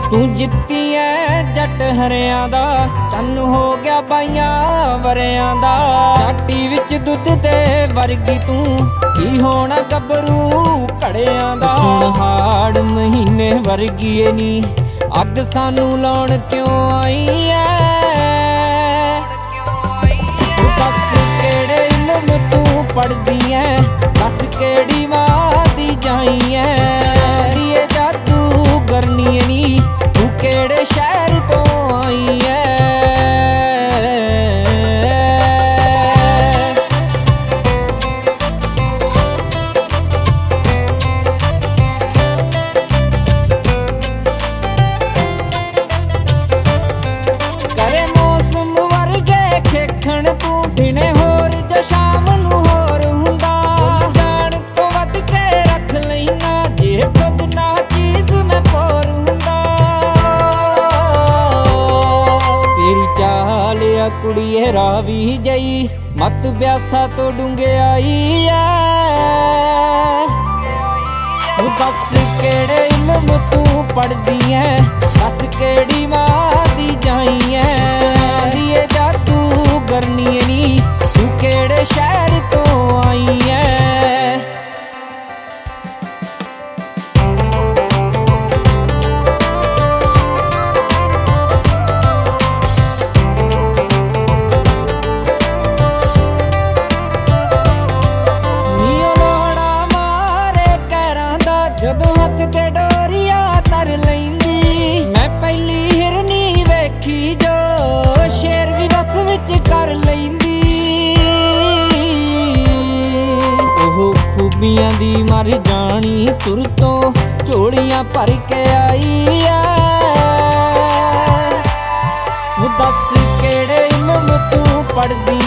तू जित्ती है जट हरियां दा, चन्न हो गया बाइयां वरियां दा। चाटी विच दुध दे वर्गी तू, की होना गबरू घड़ियां दा। सुन हाड़ महीने वर्गी ए नी, अग सानू लाउण क्यों आई है। दस केड़े इल्म तू पढ़दी है, दस केड़ी मां दी जाई है। दिए जादू करनी नी, तू केड़े शहर तो आई है। करे मौसम वर्गे खेखण तू, दिने होर जो शाम नू होर हुंदा। जान तो वध के रख लैना, जे खुद ना चीज मैं पोर हुंदा। तेरी चाल आ कुड़िए रावी जई, मत ब्यासा तो डूंगे आई है। दस केड़े इल्म तू पढ़दी है, दस केड़ी मां दी जाई है। दिए जादू करनी नी, तू केड़े शहर तो आई है। जदों हथ ते डोरिया तर लैंदी, मैं पहली हिरनी वेखी जो शेर भी बस विच कर लैंदी। ओह खूबियां दी मर जानी, तुर तो झोलियां भर के आई है। दस केड़े इल्म तू पढ़दी